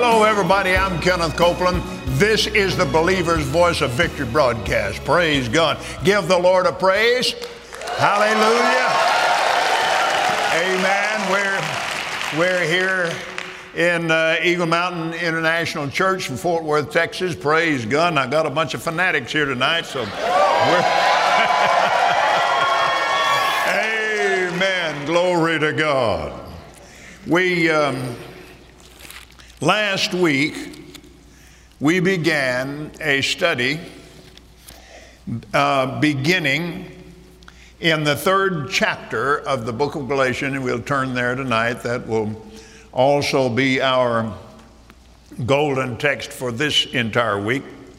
Hello, everybody. I'm Kenneth Copeland. This is the Believer's Voice of Victory broadcast. Praise God. Give the Lord a praise. Hallelujah. Amen. We're here in Eagle Mountain International Church in Fort Worth, Texas. Praise God. And I got a bunch of fanatics here tonight, so Amen. Glory to God. We last week we began a study beginning in the 3rd chapter of the book of Galatians, and we'll turn there tonight. That will also be our golden text for this entire week.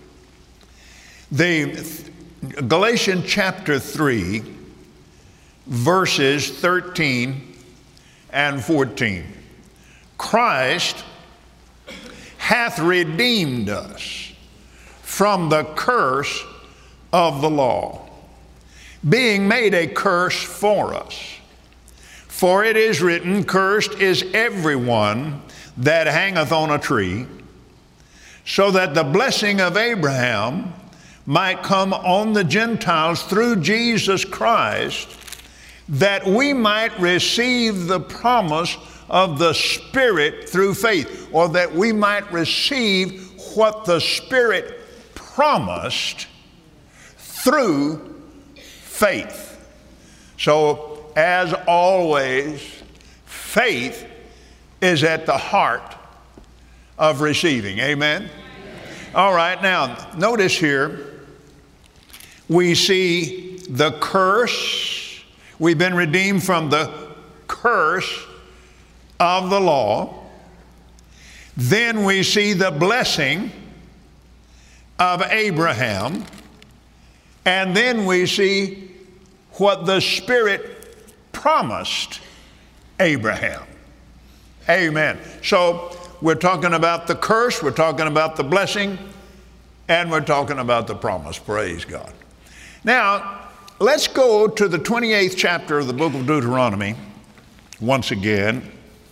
The Galatians chapter 3, verses 13 and 14. Christ hath redeemed us from the curse of the law, being made a curse for us. For it is written, cursed is everyone that hangeth on a tree, so that the blessing of Abraham might come on the Gentiles through Jesus Christ, that we might receive the promise of the Spirit through faith, or that we might receive what the Spirit promised through faith. So, as always, faith is at the heart of receiving. Amen? All right, now, notice here, we see the curse. We've been redeemed from the curse of the law. Then we see the blessing of Abraham. And then we see what the Spirit promised Abraham. Amen. So we're talking about the curse, we're talking about the blessing, and we're talking about the promise. Praise God. Now, let's go to the 28th chapter of the book of Deuteronomy once again.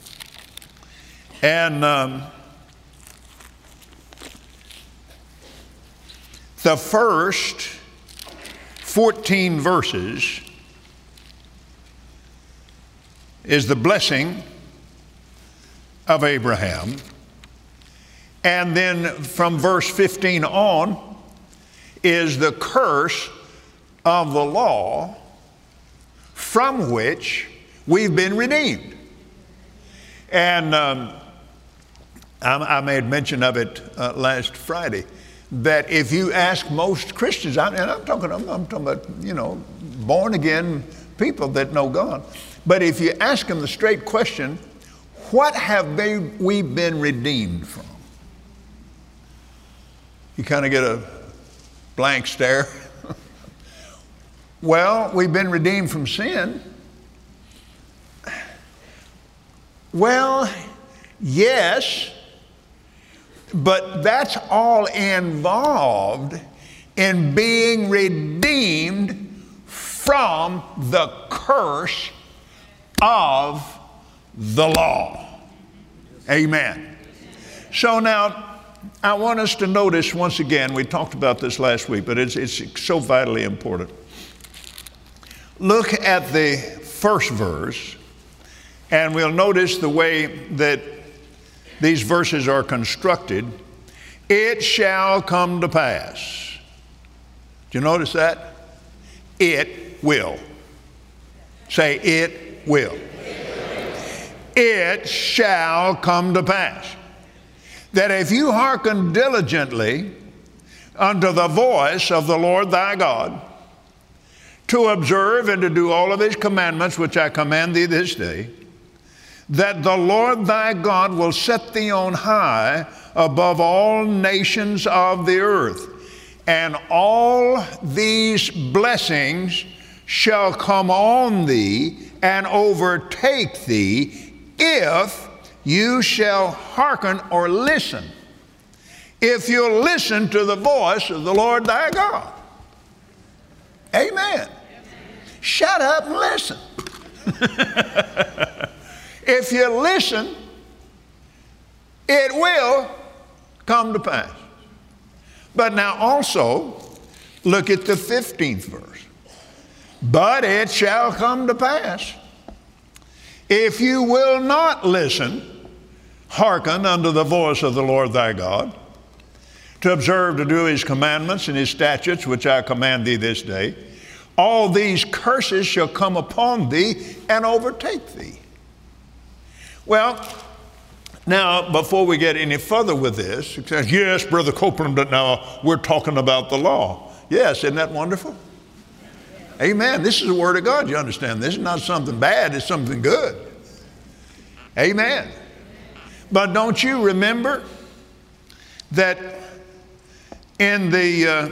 And the first 14 verses is the blessing of Abraham. And then from verse 15 on is the curse of the law from which we've been redeemed. And I made mention of it last Friday, that if you ask most Christians, and I'm talking about, born again people that know God. But if you ask them the straight question, what have we been redeemed from? You kind of get a blank stare. Well, we've been redeemed from sin. Well, yes, but that's all involved in being redeemed from the curse of the law. Amen. So now, I want us to notice once again, we talked about this last week, but it's so vitally important. Look at the first verse, and we'll notice the way that these verses are constructed. It shall come to pass. Do you notice that? It will. Say, it will. It shall come to pass, that if you hearken diligently unto the voice of the Lord thy God, to observe and to do all of his commandments, which I command thee this day, that the Lord thy God will set thee on high above all nations of the earth, and all these blessings shall come on thee and overtake thee if you shall hearken or listen. If you'll listen to the voice of the Lord thy God. Amen. Shut up and listen. If you listen it will come to pass. But now also, look at the 15th verse. But it shall come to pass, if you will not listen, hearken unto the voice of the Lord thy God, to observe to do his commandments and his statutes, which I command thee this day, all these curses shall come upon thee and overtake thee. Well, now, before we get any further with this, it says, yes, Brother Copeland, but now we're talking about the law. Yes, isn't that wonderful? Amen. This is the Word of God, you understand. This is not something bad, it's something good. Amen. But don't you remember that in the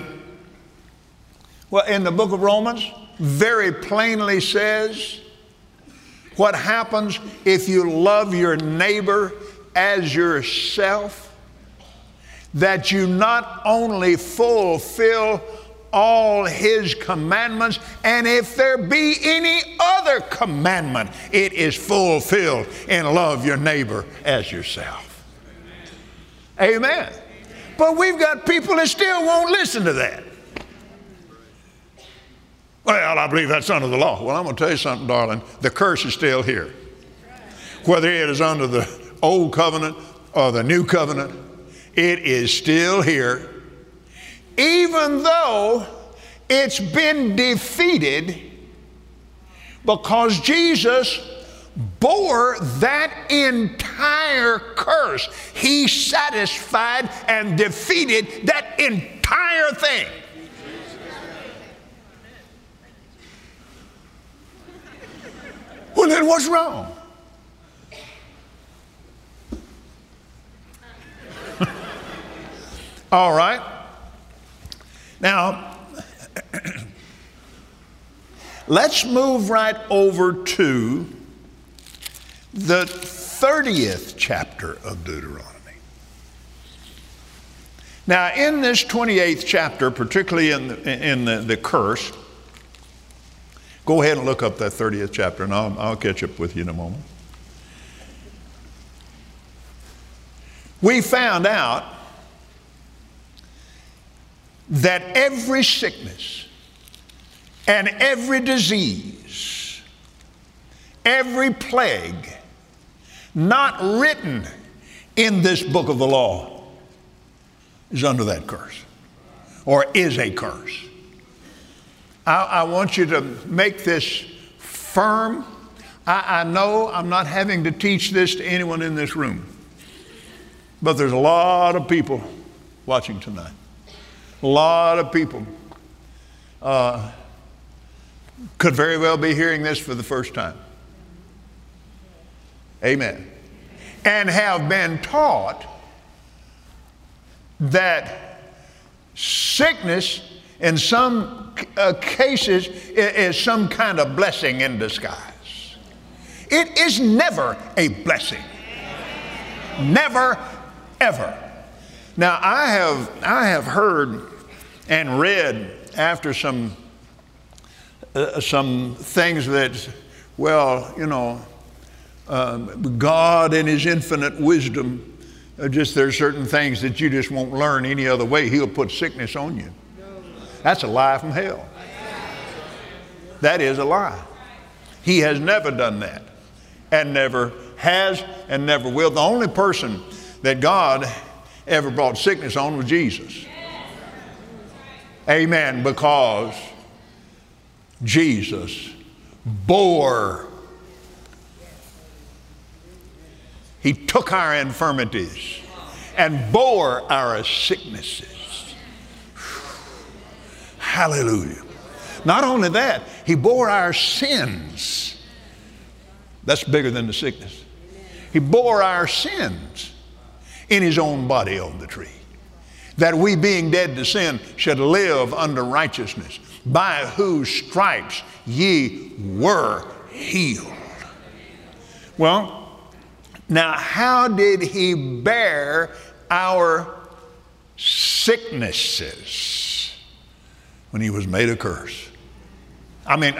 book of Romans, very plainly says what happens if you love your neighbor as yourself, that you not only fulfill all his commandments, and if there be any other commandment, it is fulfilled in love your neighbor as yourself. Amen. But we've got people that still won't listen to that. Well, I believe that's under the law. Well, I'm going to tell you something, darling. The curse is still here. Whether it is under the old covenant or the new covenant, it is still here. Even though it's been defeated, because Jesus bore that entire curse. He satisfied and defeated that entire thing. Well, then what's wrong? All right. Now, let's move right over to the 30th chapter of Deuteronomy. Now, in this 28th chapter, particularly in the curse, go ahead and look up that 30th chapter, and I'll catch up with you in a moment. We found out that every sickness and every disease, every plague not written in this book of the law is under that curse, or is a curse. I want you to make this firm. I know I'm not having to teach this to anyone in this room, but there's a lot of people watching tonight. A lot of people could very well be hearing this for the first time. Amen. And have been taught that sickness in some cases is some kind of blessing in disguise. It is never a blessing. Never, ever. Now, I have heard and read after some things that, well, you know, God in his infinite wisdom, just there's certain things that you just won't learn any other way. He'll put sickness on you. That's a lie from hell. That is a lie. He has never done that, and never has and never will. The only person that God ever brought sickness on was Jesus. Amen. Because Jesus bore. He took our infirmities and bore our sicknesses. Hallelujah. Not only that, he bore our sins. That's bigger than the sickness. He bore our sins in his own body on the tree, that we, being dead to sin, should live unto righteousness, by whose stripes ye were healed. Well, now how did he bear our sicknesses? When he was made a curse.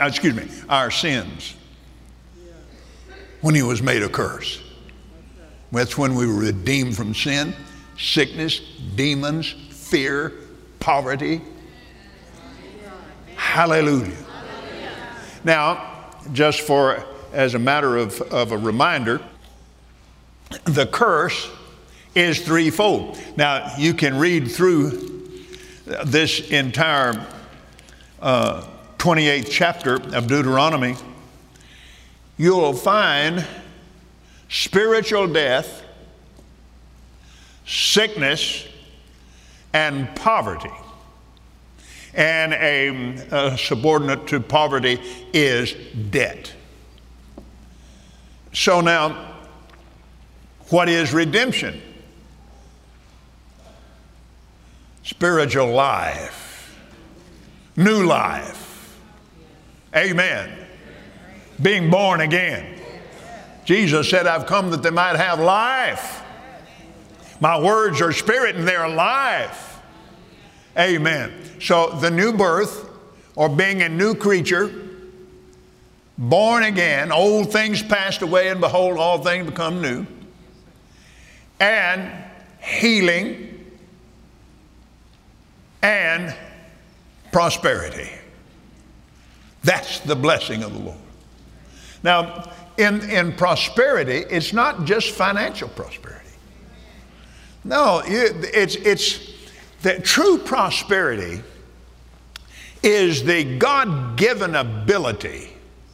Our sins. When he was made a curse. That's when we were redeemed from sin, sickness, demons, fear, poverty. Hallelujah. Now, just as a matter of a reminder, the curse is threefold. Now, you can read through this entire 28th chapter of Deuteronomy. You'll find spiritual death, sickness, and poverty. And a subordinate to poverty is debt. So now, what is redemption? Spiritual life, new life. Amen. Being born again. Jesus said, I've come that they might have life. My words are spirit and they're life. Amen. So the new birth, or being a new creature, born again, old things passed away and behold, all things become new. And healing and prosperity. That's the blessing of the Lord. Now, in prosperity, it's not just financial prosperity. No, it's the true prosperity is the God-given ability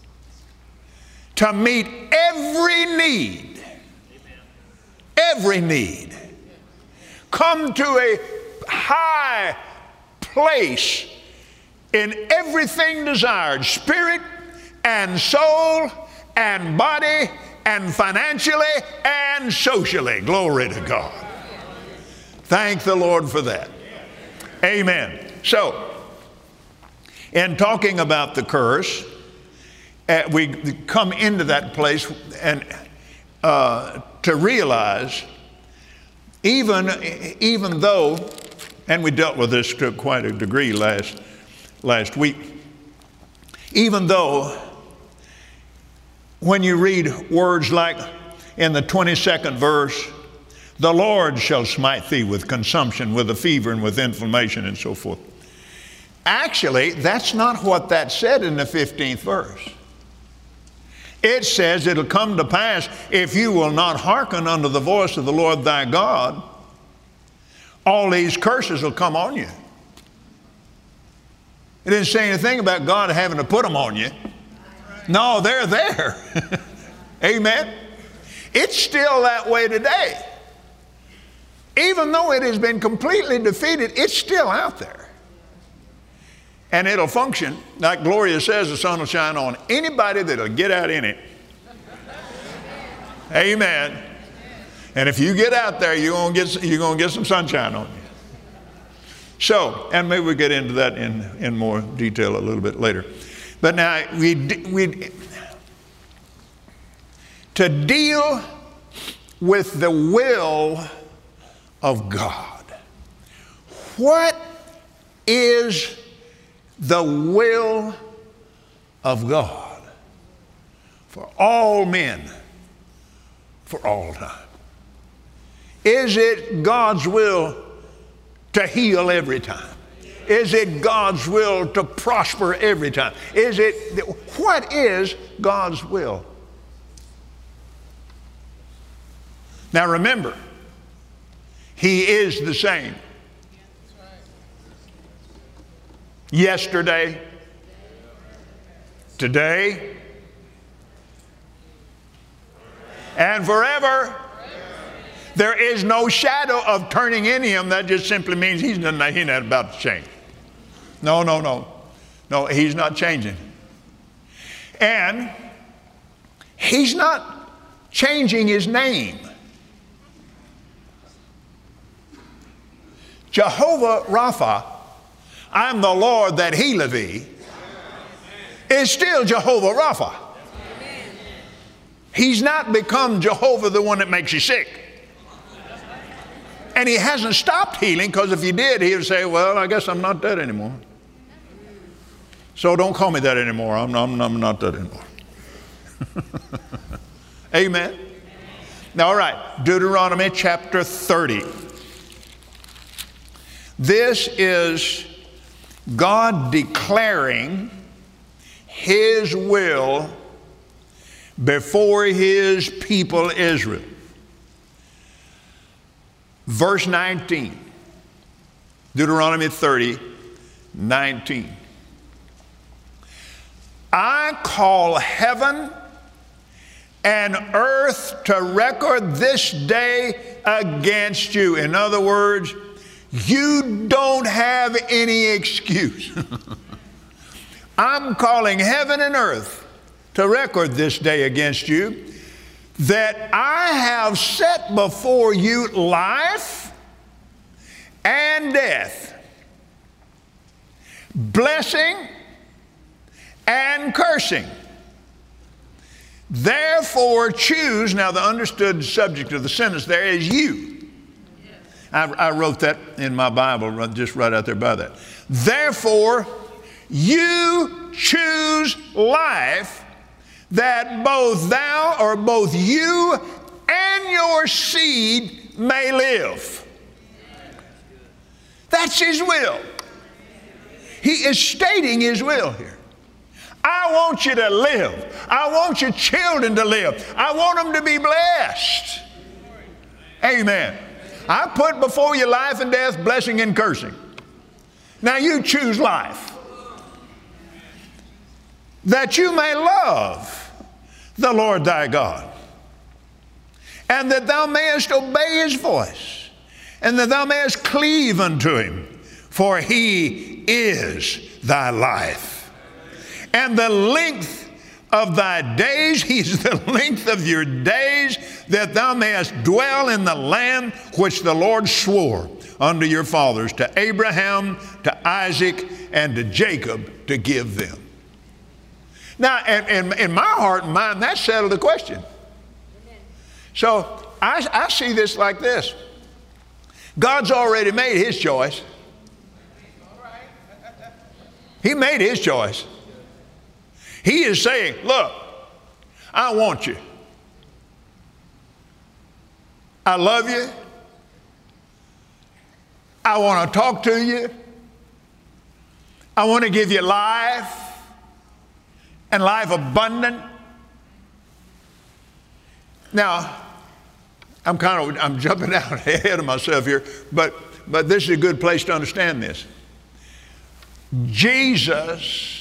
to meet every need. Every need. Come to a high place in everything desired, spirit and soul and body and financially and socially. Glory to God. Thank the Lord for that. Amen. So, in talking about the curse, we come into that place and to realize, even though, and we dealt with this to quite a degree last week, even though when you read words like in the 22nd verse, the Lord shall smite thee with consumption, with a fever, and with inflammation, and so forth. Actually, that's not what that said in the 15th verse. It says it'll come to pass if you will not hearken unto the voice of the Lord thy God, all these curses will come on you. It didn't say anything about God having to put them on you. No, they're there. Amen. It's still that way today. Even though it has been completely defeated, it's still out there. And it'll function, like Gloria says, the sun will shine on anybody that'll get out in it. Amen. And if you get out there, you're going to get some sunshine on you. So, and maybe we'll get into that in more detail a little bit later. But now, to deal with the will of God. What is the will of God for all men, for all time? Is it God's will to heal every time? Is it God's will to prosper every time? What is God's will? Now remember, He is the same. Yesterday, today, and forever. There is no shadow of turning in Him. That just simply means He's not about to change. No. No, He's not changing. And He's not changing His name. Jehovah Rapha, I'm the Lord that healeth thee, is still Jehovah Rapha. He's not become Jehovah, the one that makes you sick. And He hasn't stopped healing, because if He did, He would say, well, I guess I'm not that anymore. So don't call me that anymore. I'm not that anymore. Amen. Now, all right, Deuteronomy chapter 30. This is God declaring His will before His people Israel. Verse 19, Deuteronomy 30, 19. I call heaven and earth to record this day against you. In other words, you don't have any excuse. I'm calling heaven and earth to record this day against you, that I have set before you life and death, blessing and cursing. Therefore choose, now the understood subject of the sentence there is you. I wrote that in my Bible, just right out there by that. Therefore, you choose life, that both thou, or both you and your seed may live. That's His will. He is stating His will here. I want you to live. I want your children to live. I want them to be blessed. Amen. I put before you life and death, blessing and cursing. Now you choose life, that you may love the Lord thy God, and that thou mayest obey His voice, and that thou mayest cleave unto Him, for He is thy life, and the length of thy days. He's the length of your days, that thou mayest dwell in the land which the Lord swore unto your fathers, to Abraham, to Isaac, and to Jacob, to give them. Now, in my heart and mind, that settled the question. So I see this like this. God's already made His choice. He made His choice. He is saying, look, I want you. I love you. I want to talk to you. I want to give you life, and life abundant. Now, I'm jumping out ahead of myself here, but this is a good place to understand this. Jesus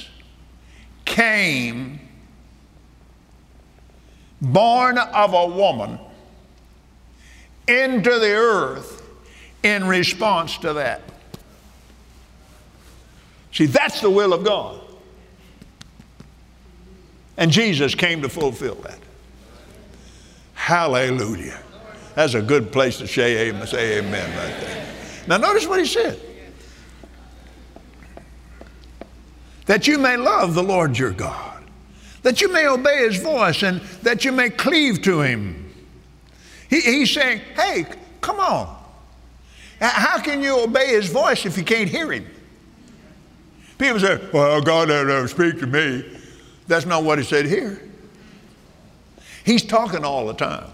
came born of a woman into the earth in response to that. See, that's the will of God. And Jesus came to fulfill that. Hallelujah. That's a good place to say amen right there. Now notice what He said. That you may love the Lord your God, that you may obey His voice, and that you may cleave to Him. He's saying, hey, come on. How can you obey His voice if you can't hear Him? People say, well, God never speak to me. That's not what He said here. He's talking all the time.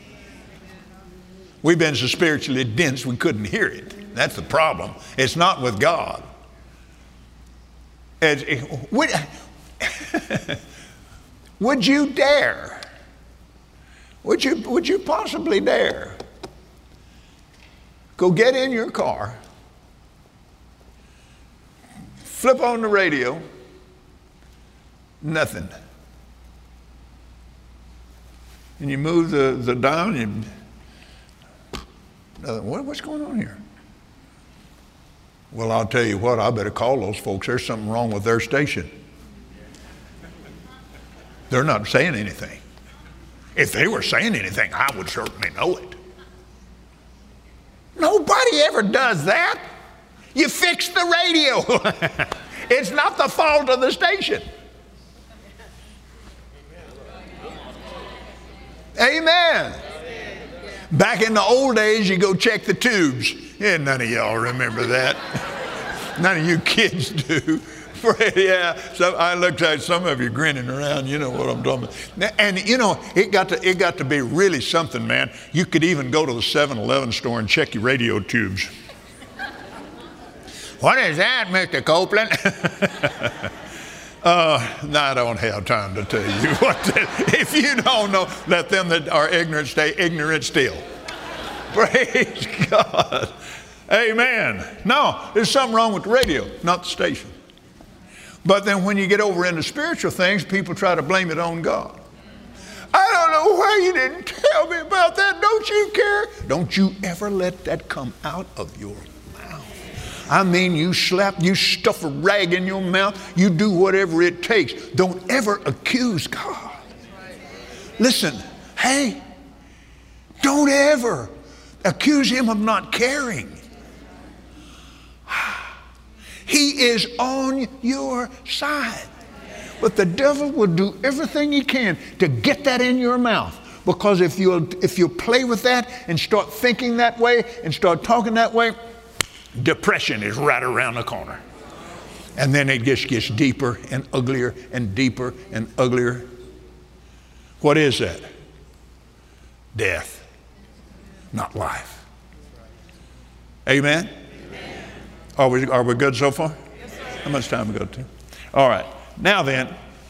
We've been so spiritually dense we couldn't hear it. That's the problem. It's not with God. Would you dare? Would you possibly dare go get in your car, flip on the radio, nothing, and you move the dial and what's going on here? Well, I'll tell you what, I better call those folks. There's something wrong with their station. They're not saying anything. If they were saying anything, I would certainly know it. Nobody ever does that. You fix the radio. It's not the fault of the station. Amen. Back in the old days, you go check the tubes. Yeah, none of y'all remember that. None of you kids do. Yeah, so I looked at some of you grinning around, you know what I'm talking about. And you know, it got to be really something, man. You could even go to the 7-Eleven store and check your radio tubes. What is that, Mr. Copeland? No, I don't have time to tell you what if you don't know, let them that are ignorant stay ignorant still. Praise God. Amen. No, there's something wrong with the radio, not the station. But then when you get over into spiritual things, people try to blame it on God. I don't know why you didn't tell me about that. Don't you care? Don't you ever let that come out of your mouth. I mean, you stuff a rag in your mouth, you do whatever it takes. Don't ever accuse God. Listen, hey, don't ever accuse him of not caring. He is on your side. But the devil will do everything he can to get that in your mouth. Because if you play with that and start thinking that way and start talking that way, depression is right around the corner. And then it just gets deeper and uglier and deeper and uglier. What is that? Death, not life. Amen? Are we good so far? Yes, sir. How much time we got to? All right. Now then,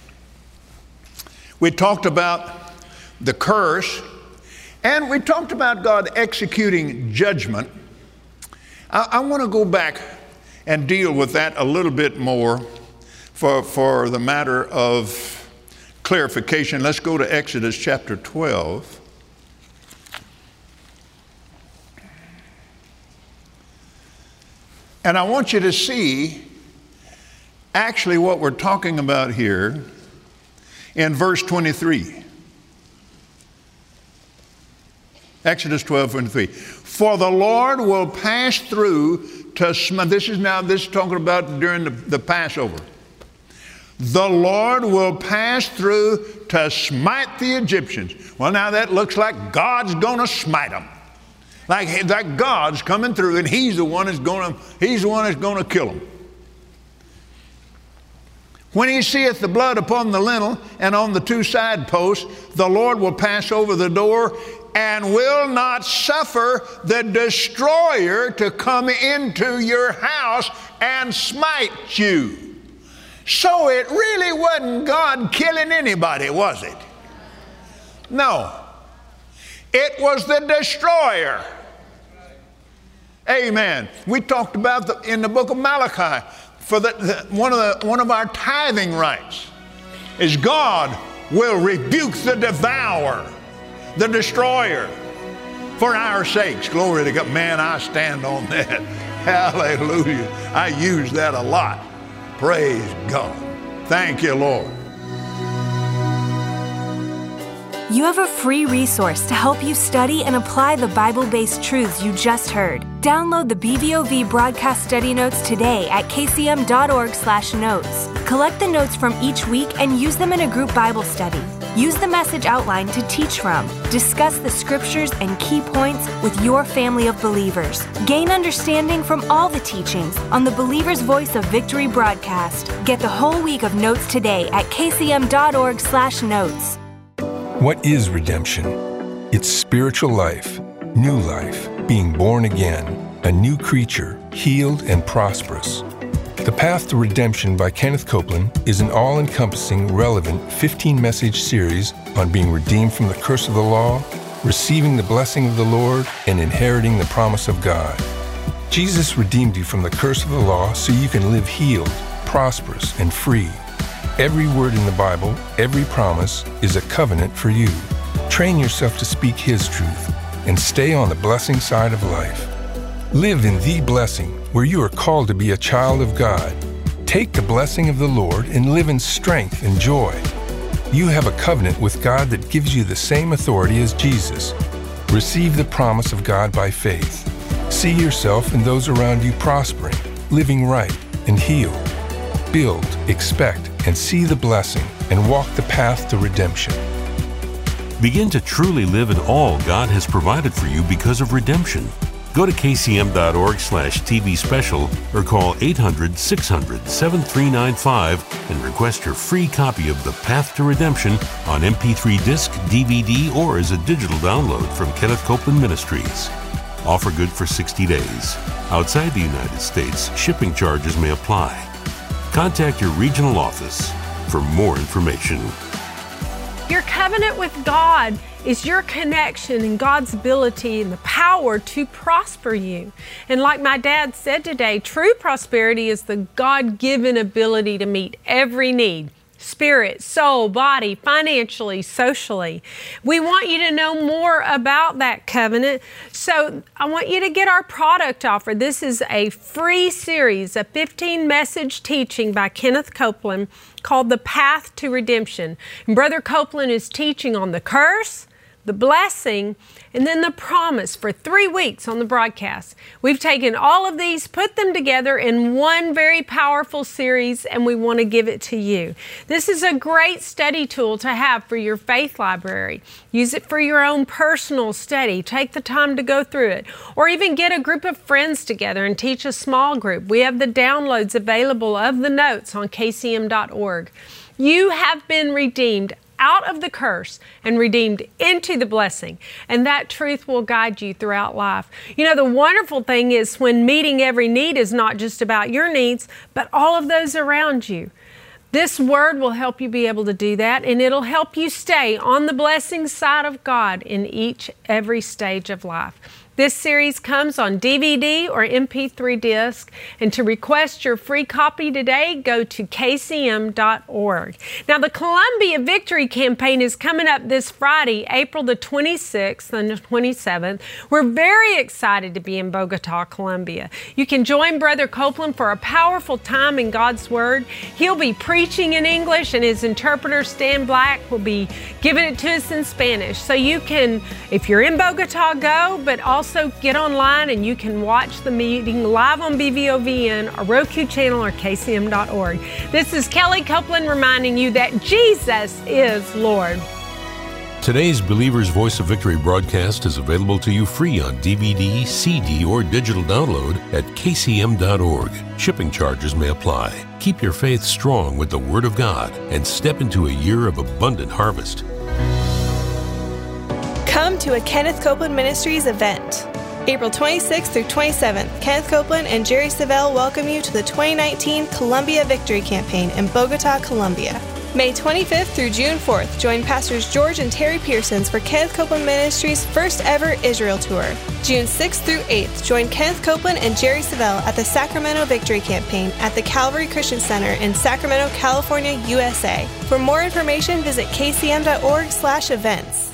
we talked about the curse, and we talked about God executing judgment. I want to go back and deal with that a little bit more for the matter of clarification. Let's go to Exodus chapter 12. And I want you to see actually what we're talking about here in verse 23. Exodus 12:23. For the Lord will pass through to smite. This is talking about during the Passover. The Lord will pass through to smite the Egyptians. Well, now that looks like God's going to smite them. Like God's coming through, and He's the one that's going to kill them. When He seeth the blood upon the lintel and on the two side posts, the Lord will pass over the door and will not suffer the destroyer to come into your house and smite you. So it really wasn't God killing anybody, was it? No. It was the destroyer. Amen. We talked about in the book of Malachi, for one of our tithing rights is God will rebuke the devourer, the destroyer, for our sakes. Glory to God. Man, I stand on that. Hallelujah. I use that a lot. Praise God. Thank you, Lord. You have a free resource to help you study and apply the Bible-based truths you just heard. Download the BVOV broadcast study notes today at kcm.org/notes. Collect the notes from each week and use them in a group Bible study. Use the message outline to teach from. Discuss the scriptures and key points with your family of believers. Gain understanding from all the teachings on the Believer's Voice of Victory broadcast. Get the whole week of notes today at kcm.org/notes. What is redemption? It's spiritual life, new life, being born again, a new creature, healed and prosperous. The Path to Redemption by Kenneth Copeland is an all-encompassing, relevant 15-message series on being redeemed from the curse of the law, receiving the blessing of the Lord, and inheriting the promise of God. Jesus redeemed you from the curse of the law so you can live healed, prosperous, and free. Every word in the Bible, every promise, is a covenant for you. Train yourself to speak His truth and stay on the blessing side of life. Live in the blessing where you are called to be a child of God. Take the blessing of the Lord and live in strength and joy. You have a covenant with God that gives you the same authority as Jesus. Receive the promise of God by faith. See yourself and those around you prospering, living right, and healed. Build, expect, and see the blessing and walk the path to redemption. Begin to truly live in all God has provided for you because of redemption. Go to kcm.org/TV special or call 800-600-7395 and request your free copy of The Path to Redemption on MP3 disc, DVD, or as a digital download from Kenneth Copeland Ministries. Offer good for 60 days. Outside the United States, shipping charges may apply. Contact your regional office for more information. Your covenant with God is your connection and God's ability and the power to prosper you. And like my dad said today, true prosperity is the God-given ability to meet every need. Spirit, soul, body, financially, socially. We want you to know more about that covenant. So I want you to get our product offer. This is a free series, a 15-message teaching by Kenneth Copeland called The Path to Redemption. And Brother Copeland is teaching on the curse, the blessing, and then the promise for 3 weeks on the broadcast. We've taken all of these, put them together in one very powerful series, and we want to give it to you. This is a great study tool to have for your faith library. Use it for your own personal study. Take the time to go through it. Or even get a group of friends together and teach a small group. We have the downloads available of the notes on kcm.org. You have been redeemed out of the curse and redeemed into the blessing. And that truth will guide you throughout life. You know, the wonderful thing is when meeting every need is not just about your needs, but all of those around you. This word will help you be able to do that, and it'll help you stay on the blessing side of God in every stage of life. This series comes on DVD or MP3 disc, and to request your free copy today, go to kcm.org. Now, the Columbia Victory Campaign is coming up this Friday, April the 26th and the 27th. We're very excited to be in Bogota, Colombia. You can join Brother Copeland for a powerful time in God's Word. He'll be preaching in English, and his interpreter, Stan Black, will be giving it to us in Spanish. So you can, if you're in Bogota, go, but also get online and you can watch the meeting live on BVOVN, a Roku channel, or kcm.org. This is Kelly Copeland reminding you that Jesus is Lord. Today's Believer's Voice of Victory broadcast is available to you free on DVD, CD, or digital download at kcm.org. Shipping charges may apply. Keep your faith strong with the Word of God and step into a year of abundant harvest. Come to a Kenneth Copeland Ministries event. April 26th through 27th, Kenneth Copeland and Jerry Savelle welcome you to the 2019 Columbia Victory Campaign in Bogota, Colombia. May 25th through June 4th, join Pastors George and Terry Pearsons for Kenneth Copeland Ministries' first ever Israel tour. June 6th through 8th, join Kenneth Copeland and Jerry Savelle at the Sacramento Victory Campaign at the Calvary Christian Center in Sacramento, California, USA. For more information, visit kcm.org/events.